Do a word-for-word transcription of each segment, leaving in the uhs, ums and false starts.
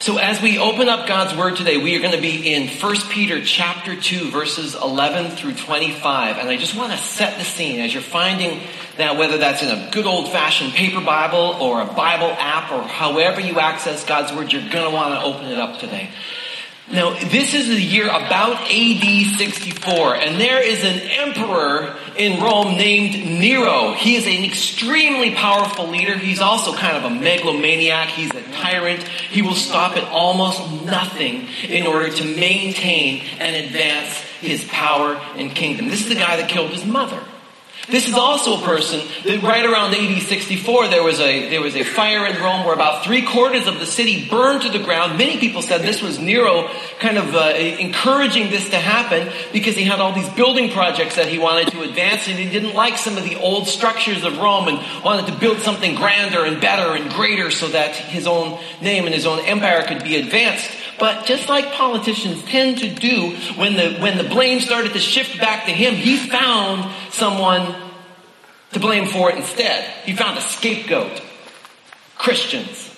So as we open up God's Word today, we are going to be in First Peter chapter two, verses eleven through twenty-five. And I just want to set the scene as you're finding that, whether that's in a good old-fashioned paper Bible or a Bible app or however you access God's Word, you're going to want to open it up today. Now, this is the year about A D sixty-four, and there is an emperor in Rome named Nero. He is an extremely powerful leader. He's also kind of a megalomaniac. He's a tyrant. He will stop at almost nothing in order to maintain and advance his power and kingdom. This is the guy that killed his mother. This is also a person that right around A D sixty-four, there was a there was a fire in Rome where about three quarters of the city burned to the ground. Many people said this was Nero kind of uh, encouraging this to happen because he had all these building projects that he wanted to advance, and he didn't like some of the old structures of Rome and wanted to build something grander and better and greater so that his own name and his own empire could be advanced. But just like politicians tend to do, when the when the blame started to shift back to him, he found someone to blame for it instead. He found a scapegoat. Christians.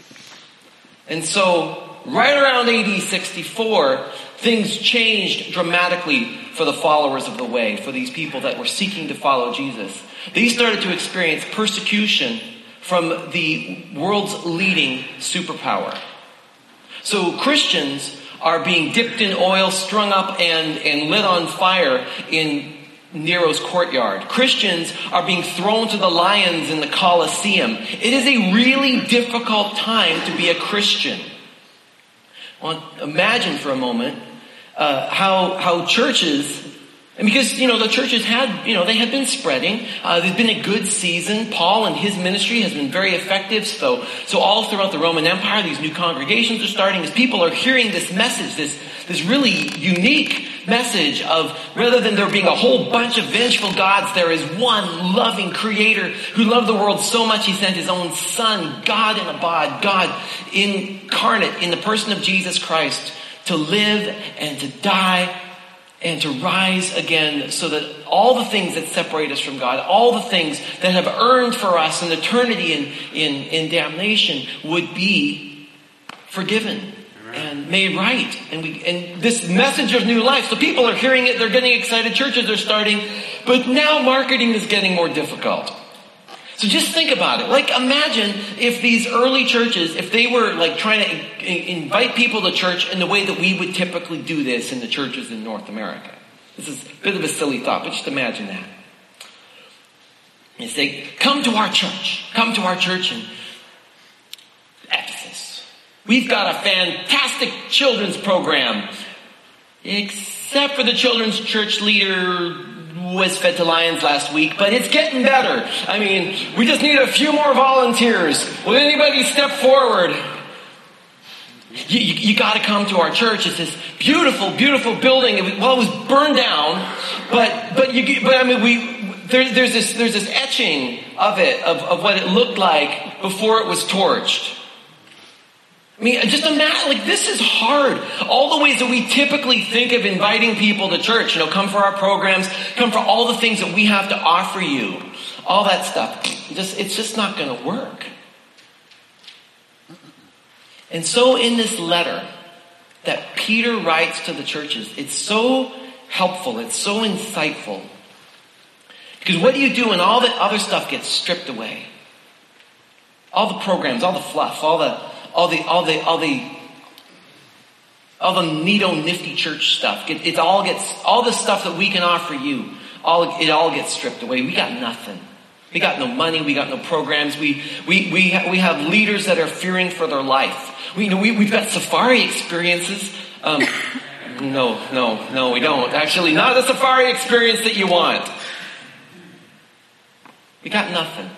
And so, right around A D sixty-four, things changed dramatically for the followers of the way, for these people that were seeking to follow Jesus. They started to experience persecution from the world's leading superpower. So Christians are being dipped in oil, strung up, and, and lit on fire in Nero's courtyard. Christians are being thrown to the lions in the Colosseum. It is a really difficult time to be a Christian. Well, imagine for a moment uh, how how churches, and because, you know, the churches had, you know, they had been spreading. Uh, there's been a good season. Paul and his ministry has been very effective. So, so all throughout the Roman Empire, these new congregations are starting as people are hearing this message, this, this really unique message of, rather than there being a whole bunch of vengeful gods, there is one loving creator who loved the world so much he sent his own son, God in a bod, God incarnate in the person of Jesus Christ, to live and to die and to rise again, so that all the things that separate us from God, all the things that have earned for us an eternity in, in, in damnation would be forgiven and made right. And we, and this message of new life. So people are hearing it, they're getting excited, churches are starting, but now marketing is getting more difficult. So just think about it. Like, imagine if these early churches, if they were like trying to invite people to church in the way that we would typically do this in the churches in North America. This is a bit of a silly thought, but just imagine that. And say, come to our church. Come to our church in Ephesus. We've got a fantastic children's program. Except for the children's church leader was fed to lions last week, but it's getting better. I mean, we just need a few more volunteers. Will anybody step forward? You, you, you got to come to our church. It's this beautiful, beautiful building. It was, well, it was burned down, but but you but I mean we there, there's this there's this etching of it of, of what it looked like before it was torched. I mean, just imagine, like, this is hard. All the ways that we typically think of inviting people to church, you know, come for our programs, come for all the things that we have to offer you, all that stuff. Just, it's just not going to work. And so in this letter that Peter writes to the churches, it's so helpful, it's so insightful. Because what do you do when all the other stuff gets stripped away? All the programs, all the fluff, all the All the, all the, all the, all the neato nifty church stuff. It, it all gets, all the stuff that we can offer you, all, it all gets stripped away. We got nothing. We got no money. We got no programs. We, we, we, ha- we have leaders that are fearing for their life. We, you know, we, we've got safari experiences. Um, no, no, no, we don't. Actually, not the safari experience that you want. We got nothing.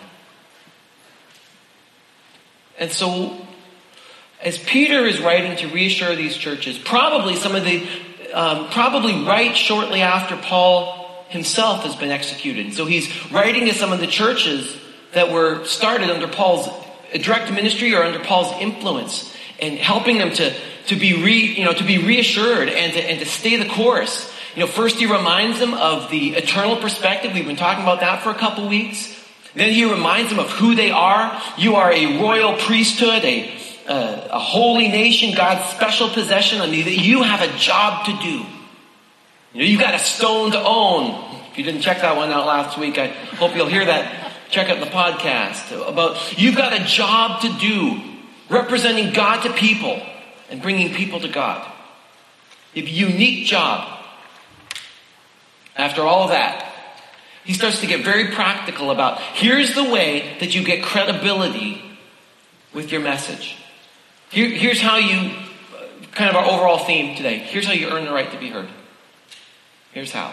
And so, as Peter is writing to reassure these churches, probably some of the, um, probably right shortly after Paul himself has been executed. So he's writing to some of the churches that were started under Paul's direct ministry or under Paul's influence, and helping them to, to be re, you know, to be reassured and to, and to stay the course. You know, first he reminds them of the eternal perspective. We've been talking about that for a couple weeks. Then he reminds them of who they are. You are a royal priesthood, a a, a holy nation, God's special possession, and that you have a job to do. You know, you've got a stone to own. If you didn't check that one out last week, I hope you'll hear that. Check out the podcast about you've got a job to do, representing God to people and bringing people to God. You have a unique job. After all of that, he starts to get very practical about here's the way that you get credibility with your message. Here, here's how you, kind of our overall theme today, here's how you earn the right to be heard. Here's how.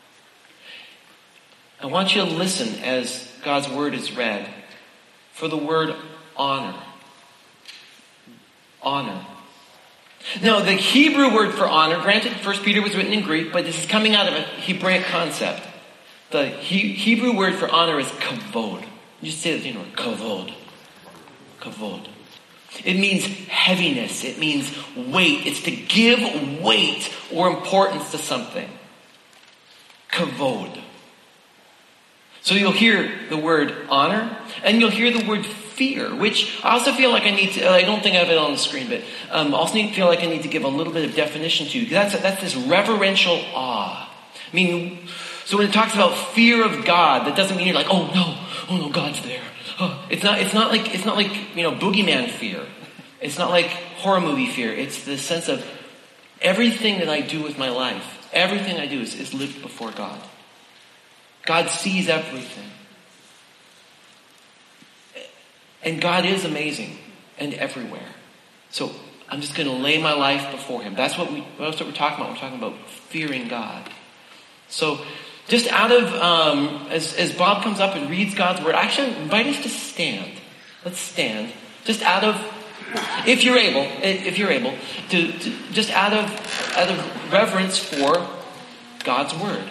I want you to listen as God's word is read for the word honor. Honor. Now, the Hebrew word for honor, granted, First Peter was written in Greek, but this is coming out of a Hebraic concept. The he, Hebrew word for honor is kavod. You just say that, you know, kavod. Kavod. It means heaviness. It means weight. It's to give weight or importance to something. Kavod. So you'll hear the word honor, and you'll hear the word fear, which I also feel like I need to, I don't think I have it on the screen, but um, I also need, feel like I need to give a little bit of definition to. That's, that's this reverential awe. I mean, so when it talks about fear of God, that doesn't mean you're like, oh no, oh no, God's there. Oh, it's not, it's not like, it's not like, you know, boogeyman fear. It's not like horror movie fear. It's the sense of everything that I do with my life, everything I do is, is lived before God. God sees everything. And God is amazing and everywhere. So I'm just going to lay my life before him. That's what, we, that's what we're talking about. We're talking about fearing God. So just out of, um, as, as Bob comes up and reads God's word, I actually invite us to stand. Let's stand. Just out of, if you're able, if you're able, to, to just out of, out of reverence for God's word.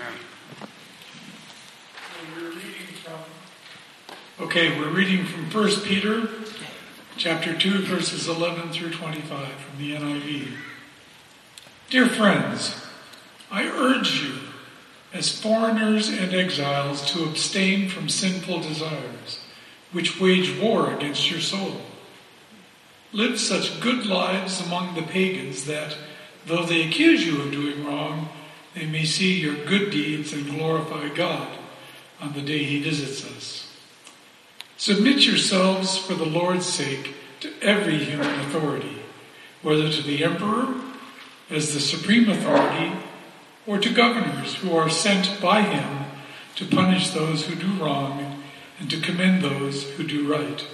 Okay, we're reading from First Peter, chapter two, verses eleven through twenty-five from the N I V. Dear friends, I urge you, as foreigners and exiles, to abstain from sinful desires, which wage war against your soul. Live such good lives among the pagans that, though they accuse you of doing wrong, they may see your good deeds and glorify God on the day he visits us. Submit yourselves for the Lord's sake to every human authority, whether to the emperor as the supreme authority or to governors who are sent by him to punish those who do wrong and to commend those who do right.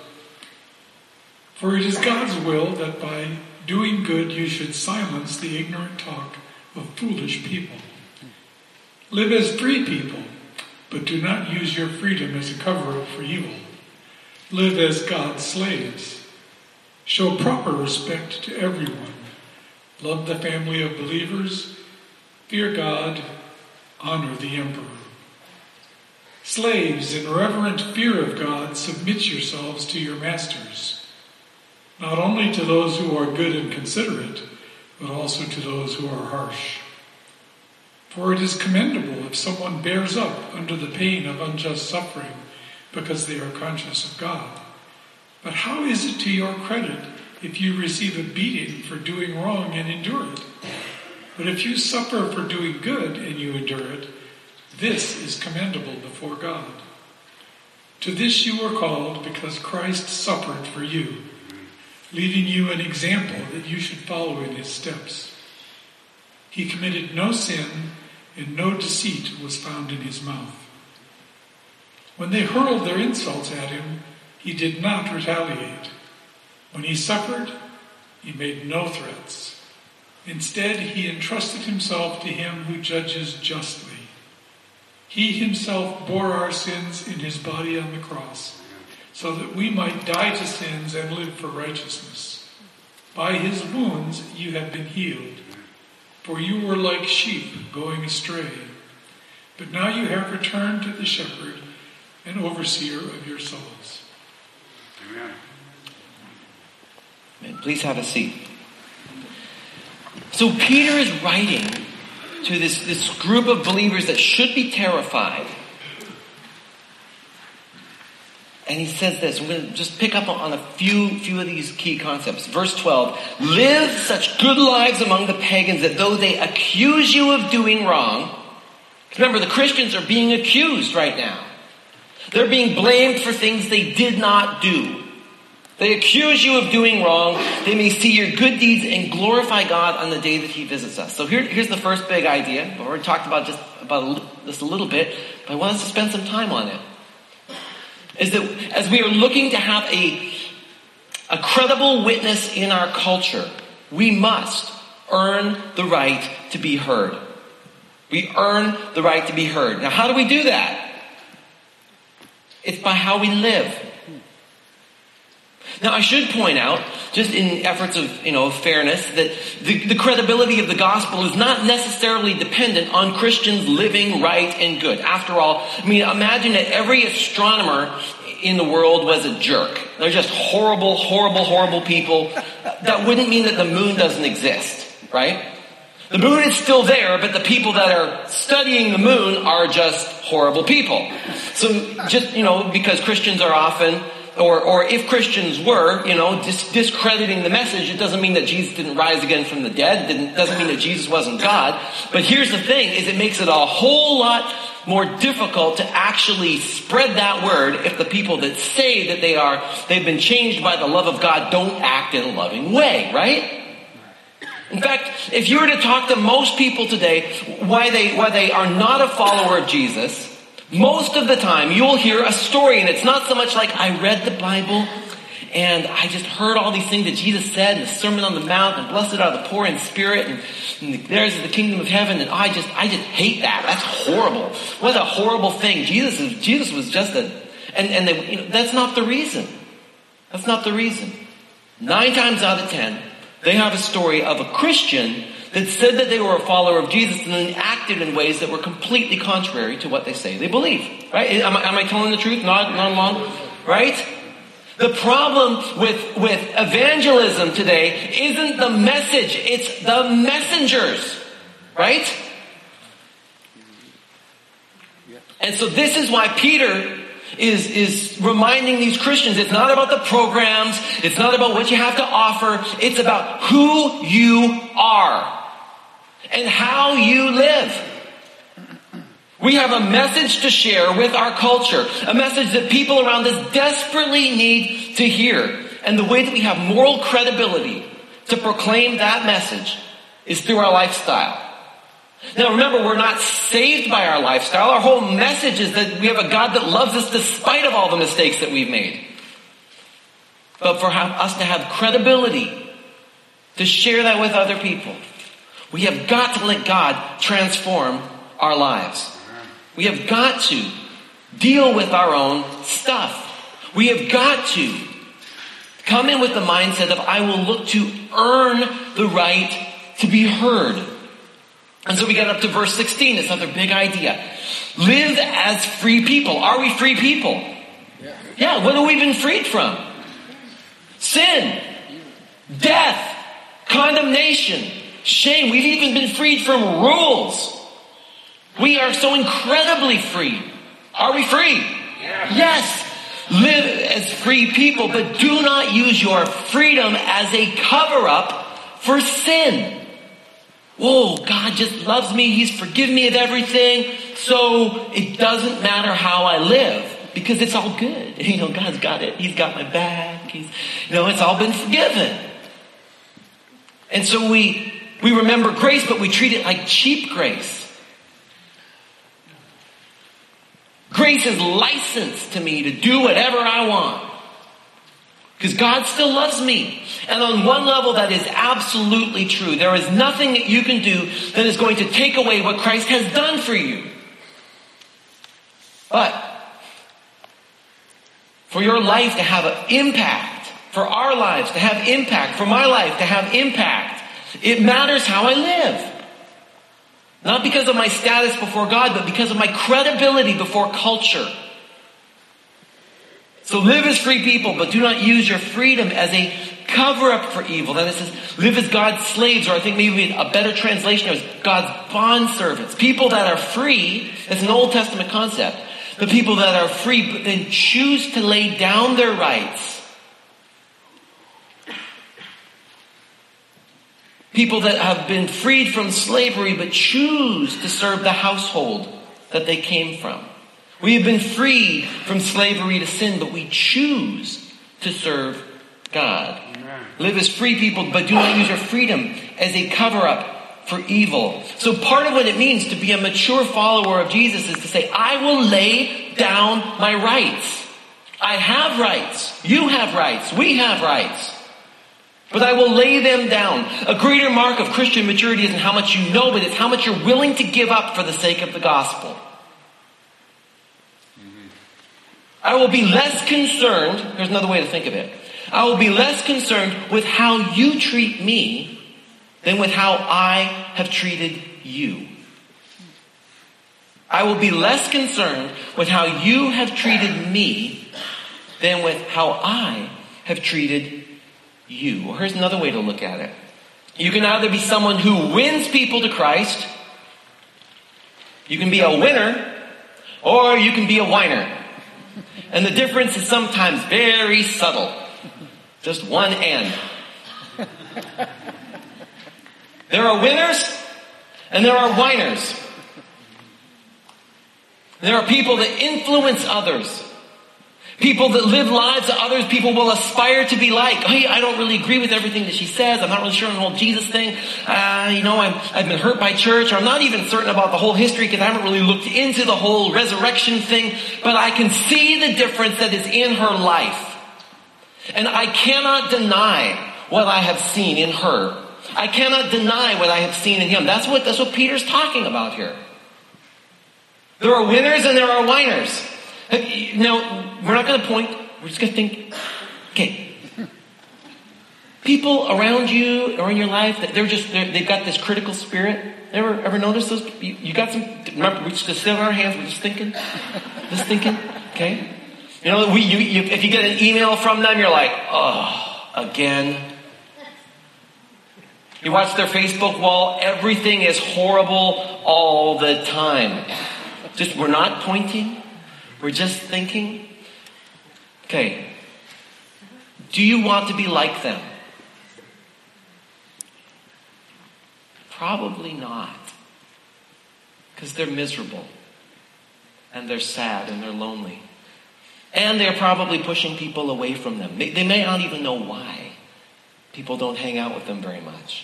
For it is God's will that by doing good you should silence the ignorant talk of foolish people. Live as free people, but do not use your freedom as a cover-up for evil. Live as God's slaves. Show proper respect to everyone. Love the family of believers. Fear God. Honor the emperor. Slaves, in reverent fear of God, submit yourselves to your masters, not only to those who are good and considerate, but also to those who are harsh. For it is commendable if someone bears up under the pain of unjust suffering, because they are conscious of God. But how is it to your credit if you receive a beating for doing wrong and endure it? But if you suffer for doing good and you endure it, this is commendable before God. To this you were called because Christ suffered for you, leaving you an example that you should follow in his steps. He committed no sin, and no deceit was found in his mouth. When they hurled their insults at him, he did not retaliate. When he suffered, he made no threats. Instead, he entrusted himself to him who judges justly. He himself bore our sins in his body on the cross, so that we might die to sins and live for righteousness. By his wounds you have been healed, for you were like sheep going astray. But now you have returned to the shepherd and overseer of your souls. Amen. Amen. Please have a seat. So Peter is writing to this, this group of believers that should be terrified. And he says this. We're going to just pick up on a few, few of these key concepts. Verse twelve, live such good lives among the pagans that though they accuse you of doing wrong, remember the Christians are being accused right now. They're being blamed for things they did not do. They accuse you of doing wrong. They may see your good deeds and glorify God on the day that he visits us. So here, here's the first big idea. We've already talked about just about this a little bit, but I want us to spend some time on it. Is that as we are looking to have a, a credible witness in our culture, we must earn the right to be heard. We earn the right to be heard. Now, how do we do that? It's by how we live. Now, I should point out, just in efforts of, you know, fairness, that the, the credibility of the gospel is not necessarily dependent on Christians living right and good. After all, I mean, imagine that every astronomer in the world was a jerk. They're just horrible, horrible, horrible people. That wouldn't mean that the moon doesn't exist, right? The moon is still there, but the people that are studying the moon are just horrible people. So just, you know, because Christians are often... Or, or if Christians were, you know, dis- discrediting the message, it doesn't mean that Jesus didn't rise again from the dead. It doesn't mean that Jesus wasn't God. But here's the thing, is it makes it a whole lot more difficult to actually spread that word if the people that say that they are, they've been changed by the love of God don't act in a loving way, right? In fact, if you were to talk to most people today, why they, why they are not a follower of Jesus, most of the time, you'll hear a story, and it's not so much like, I read the Bible, and I just heard all these things that Jesus said in the Sermon on the Mount, and blessed are the poor in spirit, and, and theirs is the kingdom of heaven, and I just, I just hate that. That's horrible. What a horrible thing. Jesus is, Jesus was just a, and, and they, you know, that's not the reason. That's not the reason. Nine times out of ten, they have a story of a Christian that said that they were a follower of Jesus and then acted in ways that were completely contrary to what they say they believe. Right? Am I, am I telling the truth? Not, not along? Right? The problem with, with evangelism today isn't the message, it's the messengers. Right? And so this is why Peter is, is reminding these Christians, it's not about the programs, it's not about what you have to offer, it's about who you are. And how you live. We have a message to share with our culture. A message that people around us desperately need to hear. And the way that we have moral credibility to proclaim that message is through our lifestyle. Now remember, we're not saved by our lifestyle. Our whole message is that we have a God that loves us despite of all the mistakes that we've made. But for us to have credibility, to share that with other people, we have got to let God transform our lives. We have got to deal with our own stuff. We have got to come in with the mindset of, I will look to earn the right to be heard. And so we get up to verse sixteen, this other big idea. Live as free people. Are we free people? Yeah. Yeah, what have we been freed from? Sin, death, condemnation, shame. We've even been freed from rules. We are so incredibly free. Are we free? Yeah. Yes. Live as free people, but do not use your freedom as a cover-up for sin. Whoa, God just loves me. He's forgiven me of everything. So it doesn't matter how I live because it's all good. You know, God's got it. He's got my back. He's, you know, it's all been forgiven. And so we, we remember grace, but we treat it like cheap grace. Grace is licensed to me to do whatever I want. Because God still loves me. And on one level, that is absolutely true. There is nothing that you can do that is going to take away what Christ has done for you. But for your life to have an impact, for our lives to have impact, for my life to have impact, it matters how I live. Not because of my status before God, but because of my credibility before culture. So live as free people, but do not use your freedom as a cover-up for evil. Then it says, live as God's slaves, or I think maybe a better translation is God's bondservants. People that are free, it's an Old Testament concept, but people that are free, but then choose to lay down their rights. People that have been freed from slavery, but choose to serve the household that they came from. We have been freed from slavery to sin, but we choose to serve God. Amen. Live as free people, but do not use your freedom as a cover-up for evil. So part of what it means to be a mature follower of Jesus is to say, I will lay down my rights. I have rights. You have rights. We have rights. But I will lay them down. A greater mark of Christian maturity isn't how much you know, but it's how much you're willing to give up for the sake of the gospel. Mm-hmm. I will be less concerned, here's another way to think of it. I will be less concerned with how you treat me than with how I have treated you. I will be less concerned with how you have treated me than with how I have treated you. Well, here's another way to look at it. You can either be someone who wins people to Christ, you can be a winner, or you can be a whiner. And the difference is sometimes very subtle. Just one end. There are winners and there are whiners. There are people that influence others. People that live lives that other people will aspire to be like. Hey, I don't really agree with everything that she says. I'm not really sure on the whole Jesus thing. Uh, you know, I'm, I've been hurt by church. Or I'm not even certain about the whole history because I haven't really looked into the whole resurrection thing. But I can see the difference that is in her life. And I cannot deny what I have seen in her. I cannot deny what I have seen in him. That's what, that's what Peter's talking about here. There are winners and there are whiners. Now, we're not going to point. We're just going to think, okay, people around you or in your life, they're just, they're, they've got this critical spirit. Ever, ever notice those? You, you got some, remember, we just sit on our hands, we're just thinking, just thinking, okay? You know, we, you, you, if you get an email from them, you're like, oh, again. You watch their Facebook wall, everything is horrible all the time. Just, we're not pointing. We're just thinking, okay, do you want to be like them? Probably not. Because they're miserable. And they're sad and they're lonely. And they're probably pushing people away from them. They, they may not even know why. People don't hang out with them very much.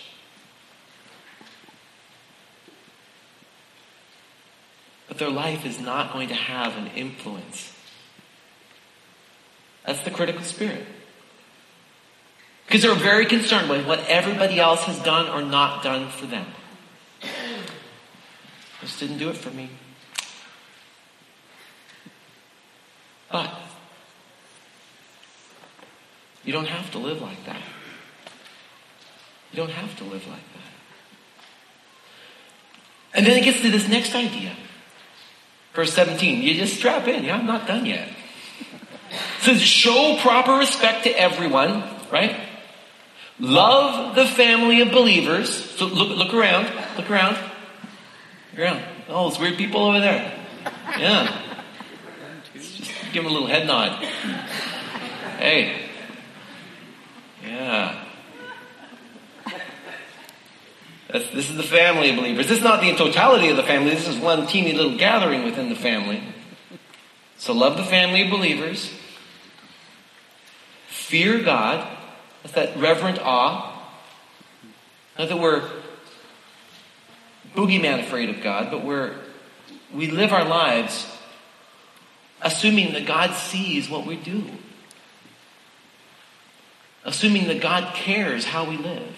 But their life is not going to have an influence. That's the critical spirit. Because they're very concerned with what everybody else has done or not done for them. This didn't do it for me. But you don't have to live like that. You don't have to live like that. And then it gets to this next idea. Verse seventeen, you just strap in. Yeah, I'm not done yet. It says, show proper respect to everyone, right? Love the family of believers. So look, look around, look around, look around. Oh, there's weird people over there. Yeah. Just give them a little head nod. Hey. Yeah. That's, this is the family of believers. This is not the totality of the family. This is one teeny little gathering within the family. So love the family of believers. Fear God. That's that reverent awe. Not that we're boogeyman afraid of God, but we're we live our lives assuming that God sees what we do. Assuming that God cares how we live.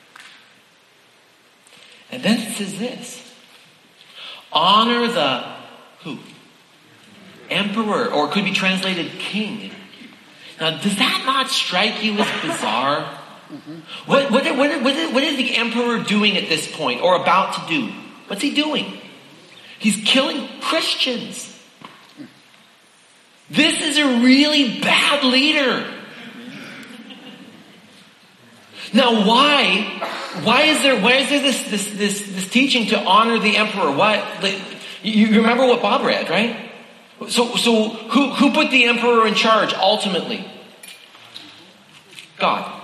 And then it says this. Honor the who? Emperor, or it could be translated king. Now, does that not strike you as bizarre? Mm-hmm. What, what, what, what, what is the emperor doing at this point, or about to do? What's he doing? He's killing Christians. This is a really bad leader. Now, why? Why is there? Why is there this this this, this teaching to honor the emperor? Why? Like, you remember what Bob read, right? So, so who, who put the emperor in charge ultimately? God.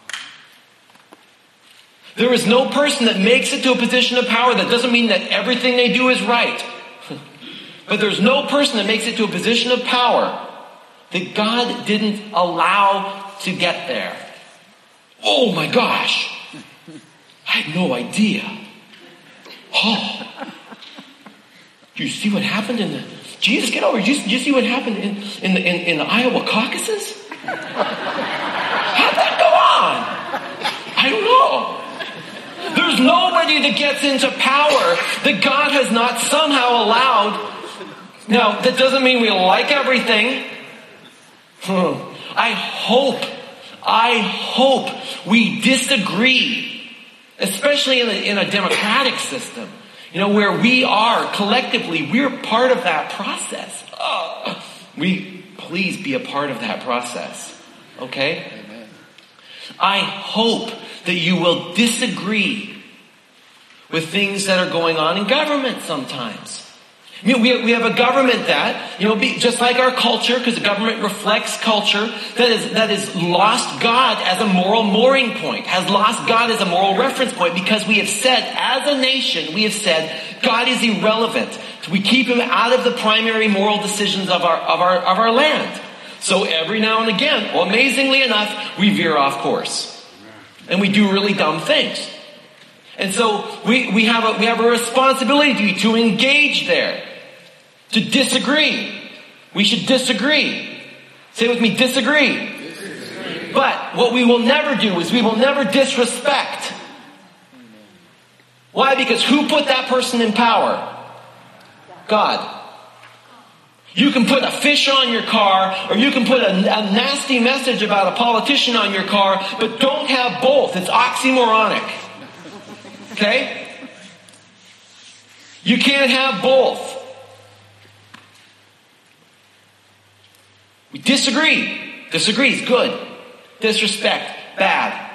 There is no person that makes it to a position of power. That doesn't mean that everything they do is right. But there's no person that makes it to a position of power that God didn't allow to get there. Oh my gosh. I had no idea. Oh. Do you see what happened in the... Jesus, get over. Did you, did you see what happened in, in, the, in, in the Iowa caucuses? How'd that go on? I don't know. There's nobody that gets into power that God has not somehow allowed. Now, that doesn't mean we like everything. Hmm. I hope, I hope we disagree, especially in a, in a democratic system. You know, where we are collectively, we're part of that process. Oh, we, please be a part of that process. Okay? Amen. I hope that you will disagree with things that are going on in government sometimes. I mean, we, we have a government that, you know, be, just like our culture, because the government reflects culture, that is, that is lost God as a moral mooring point, has lost God as a moral reference point, because we have said, as a nation, we have said, God is irrelevant. We keep him out of the primary moral decisions of our, of our, of our land. So every now and again, well, amazingly enough, we veer off course. And we do really dumb things. And so we, we have a, we have a responsibility to engage there, to disagree. We should disagree. Say with me, disagree. disagree. But what we will never do is we will never disrespect. Why? Because who put that person in power? God. You can put a fish on your car, or you can put a, a nasty message about a politician on your car, but don't have both. It's oxymoronic. Okay? You can't have both. We disagree. Disagree is good. Disrespect, bad.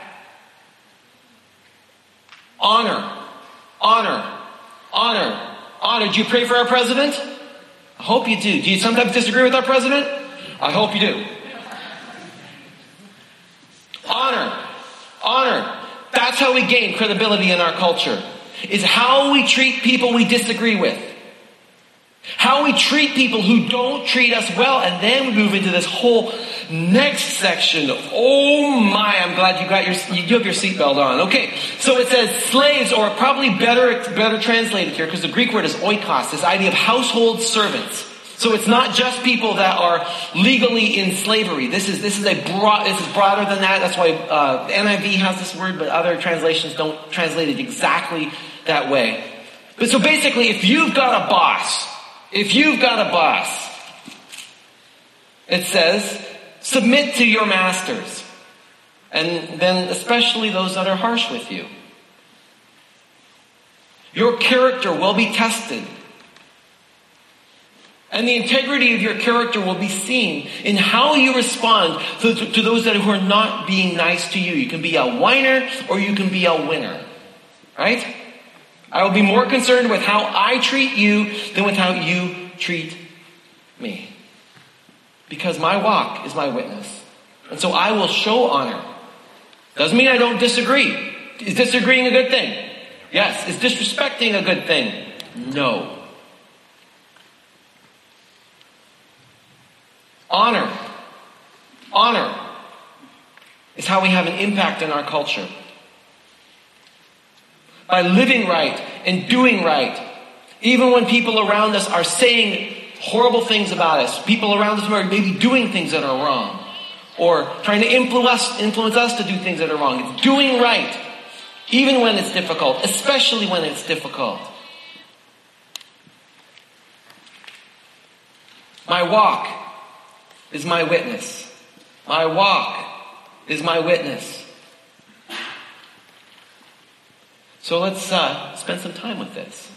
Honor. Honor. Honor. Honor. Do you pray for our president? I hope you do. Do you sometimes disagree with our president? I hope you do. Honor. Honor. That's how we gain credibility in our culture. Is how we treat people we disagree with. How we treat people who don't treat us well. And then we move into this whole next section. Oh my, I'm glad you got your, you have your seatbelt on. Okay, so it says slaves, or probably better, better translated here, because the Greek word is oikos, this idea of household servants. So it's not just people that are legally in slavery. This is this is a broad, this is broader than that. That's why uh, N I V has this word, but other translations don't translate it exactly that way. But so basically, if you've got a boss, if you've got a boss, it says, submit to your masters, and then especially those that are harsh with you. Your character will be tested. And the integrity of your character will be seen in how you respond to, to, to those that who are not being nice to you. You can be a whiner or you can be a winner. Right? I will be more concerned with how I treat you than with how you treat me. Because my walk is my witness. And so I will show honor. Doesn't mean I don't disagree. Is disagreeing a good thing? Yes. Is disrespecting a good thing? No. Honor. Honor is how we have an impact in our culture. By living right and doing right, even when people around us are saying horrible things about us, people around us are maybe doing things that are wrong, or trying to influence, influence us to do things that are wrong. It's doing right, even when it's difficult, especially when it's difficult. My walk is my witness. My walk is my witness. So let's uh, spend some time with this.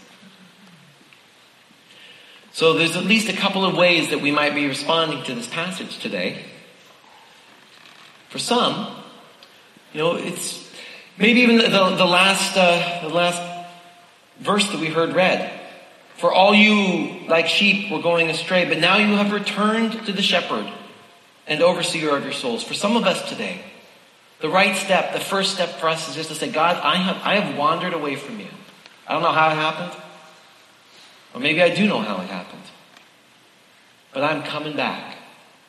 So there's at least a couple of ways that we might be responding to this passage today. For some, you know, it's maybe even the, the, the last uh, the last verse that we heard read. For all you, like sheep, were going astray, but now you have returned to the shepherd and overseer of your souls. For some of us today, the right step, the first step for us is just to say, God, I have, I have wandered away from you. I don't know how it happened. Or maybe I do know how it happened. But I'm coming back.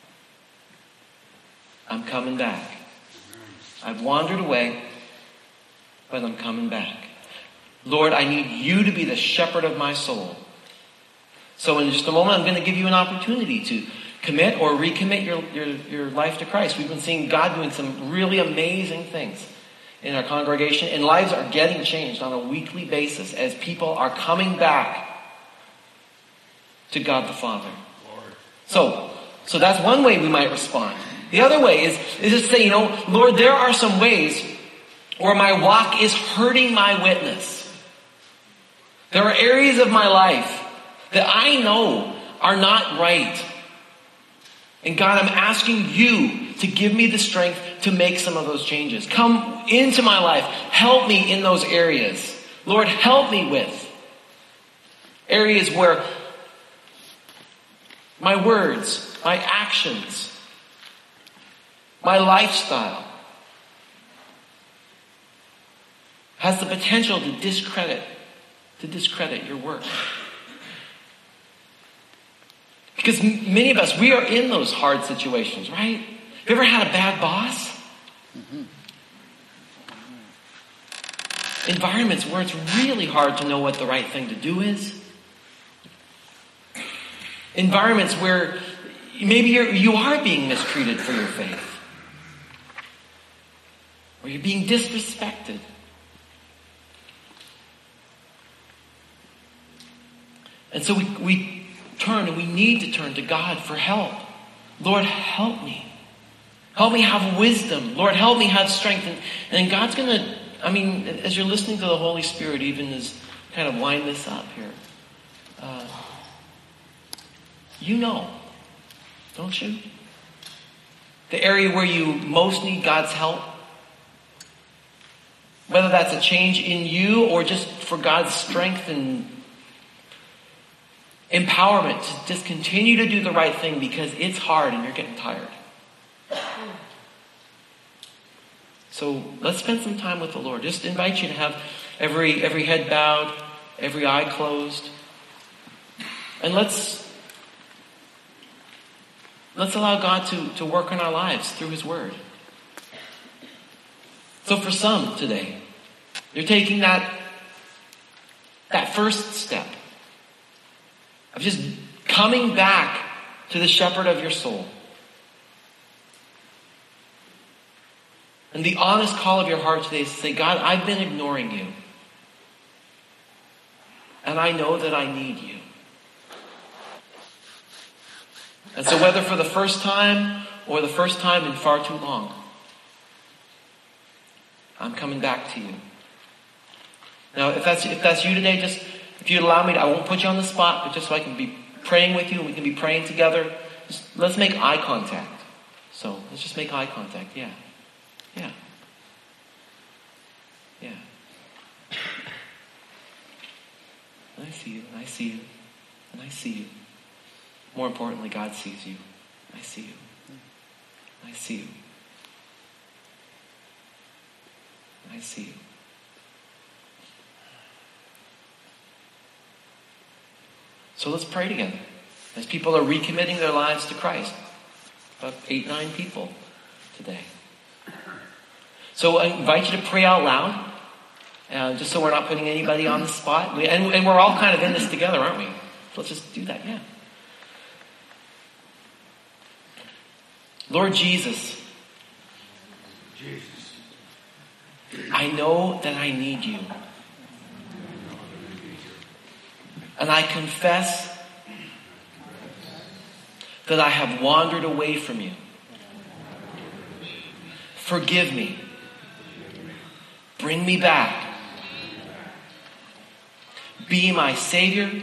I'm coming back. I've wandered away, but I'm coming back. Lord, I need you to be the shepherd of my soul. So in just a moment, I'm going to give you an opportunity to commit or recommit your, your, your life to Christ. We've been seeing God doing some really amazing things in our congregation, and lives are getting changed on a weekly basis as people are coming back to God the Father. So, so that's one way we might respond. The other way is, is to say, you know, Lord, there are some ways where my walk is hurting my witness. There are areas of my life that I know are not right. And God, I'm asking you to give me the strength to make some of those changes. Come into my life. Help me in those areas. Lord, help me with areas where my words, my actions, my lifestyle has the potential to discredit, to discredit your work. Because many of us, we are in those hard situations, right? Have you ever had a bad boss? Mm-hmm. Environments where it's really hard to know what the right thing to do is. Environments where maybe you're, you are being mistreated for your faith. Or you're being disrespected. And so we, we turn, and we need to turn to God for help. Lord, help me. Help me have wisdom. Lord, help me have strength. And, and God's going to, I mean, as you're listening to the Holy Spirit, even as kind of wind this up here, uh, you know, don't you? The area where you most need God's help. Whether that's a change in you or just for God's strength and empowerment to just continue to do the right thing because it's hard and you're getting tired. So let's spend some time with the Lord. Just invite you to have every every head bowed, every eye closed. And let's let's allow God to, to work in our lives through His Word. So for some today, you're taking that that first step of just coming back to the shepherd of your soul. And the honest call of your heart today is to say, God, I've been ignoring you. And I know that I need you. And so whether for the first time or the first time in far too long, I'm coming back to you. Now, if that's if that's you today, just if you'd allow me to, I won't put you on the spot, but just so I can be praying with you and we can be praying together, just let's make eye contact. So let's just make eye contact. Yeah. Yeah. Yeah. And I see you, and I see you, and I see you. More importantly, God sees you. I see you. I see you. I see you. So let's pray together as people are recommitting their lives to Christ. About eight, nine people today. So I invite you to pray out loud, uh, just so we're not putting anybody on the spot. We, and, and we're all kind of in this together, aren't we? So let's just do that, yeah. Lord Jesus, Jesus, I know that I need you. And I confess that I have wandered away from you. Forgive me. Bring me back. Be my Savior.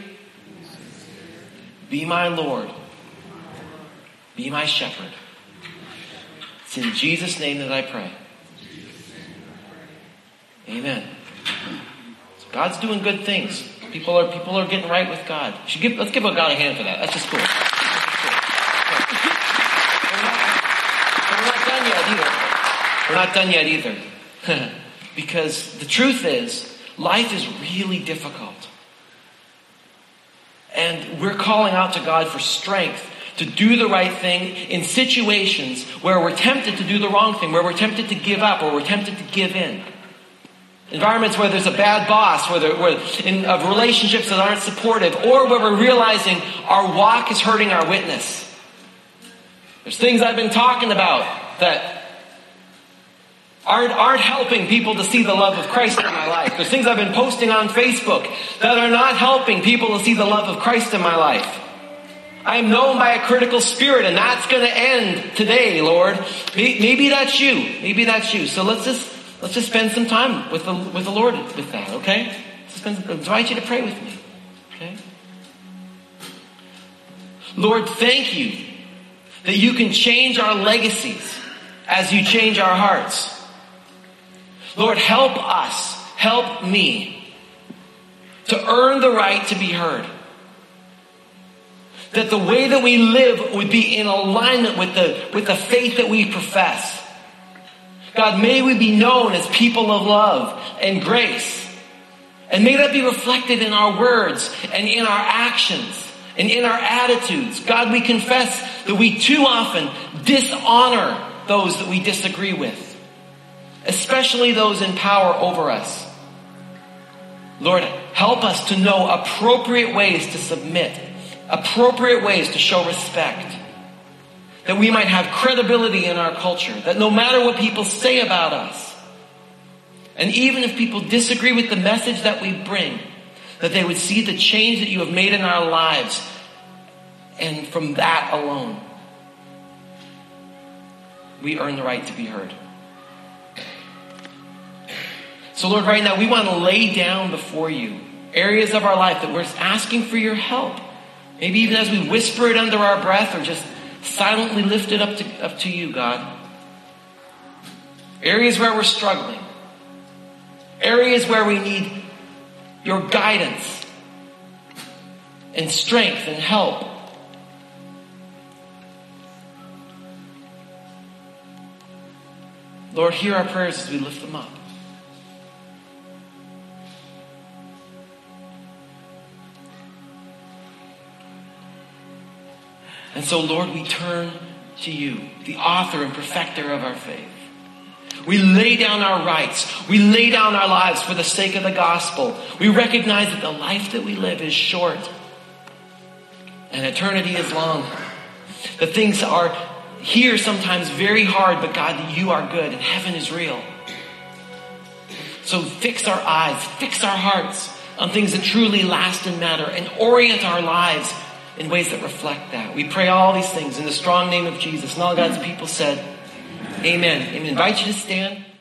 Be my Lord. Be my shepherd. It's in Jesus' name that I pray. Amen. So God's doing good things. People are people are getting right with God. Should give, let's give God a hand for that. That's just cool. We're not done yet either. We're not done yet either. Because the truth is, life is really difficult. And we're calling out to God for strength to do the right thing in situations where we're tempted to do the wrong thing, where we're tempted to give up, or we're tempted to give in. Environments where there's a bad boss, where, there, where in of relationships that aren't supportive, or where we're realizing our walk is hurting our witness. There's things I've been talking about that aren't, aren't helping people to see the love of Christ in my life. There's things I've been posting on Facebook that are not helping people to see the love of Christ in my life. I am known by a critical spirit, and that's going to end today, Lord. Maybe that's you. Maybe that's you. So let's just let's just spend some time with the with the Lord with that, okay? Spend, I invite you to pray with me, okay? Lord, thank you that you can change our legacies as you change our hearts. Lord, help us, help me to earn the right to be heard. That the way that we live would be in alignment with the, with the faith that we profess. God, may we be known as people of love and grace. And may that be reflected in our words and in our actions and in our attitudes. God, we confess that we too often dishonor those that we disagree with, especially those in power over us. Lord, help us to know appropriate ways to submit, appropriate ways to show respect, that we might have credibility in our culture, that no matter what people say about us, and even if people disagree with the message that we bring, that they would see the change that you have made in our lives, and from that alone, we earn the right to be heard. So Lord, right now we want to lay down before you areas of our life that we're asking for your help. Maybe even as we whisper it under our breath, or just silently lift it up to, up to you, God. Areas where we're struggling. Areas where we need your guidance and strength and help. Lord, hear our prayers as we lift them up. And so, Lord, we turn to you, the author and perfecter of our faith. We lay down our rights. We lay down our lives for the sake of the gospel. We recognize that the life that we live is short and eternity is long. The things are here sometimes very hard, but God, you are good and heaven is real. So fix our eyes, fix our hearts on things that truly last and matter, and orient our lives in ways that reflect that. We pray all these things in the strong name of Jesus. And all God's people said, amen. Amen. I invite you to stand.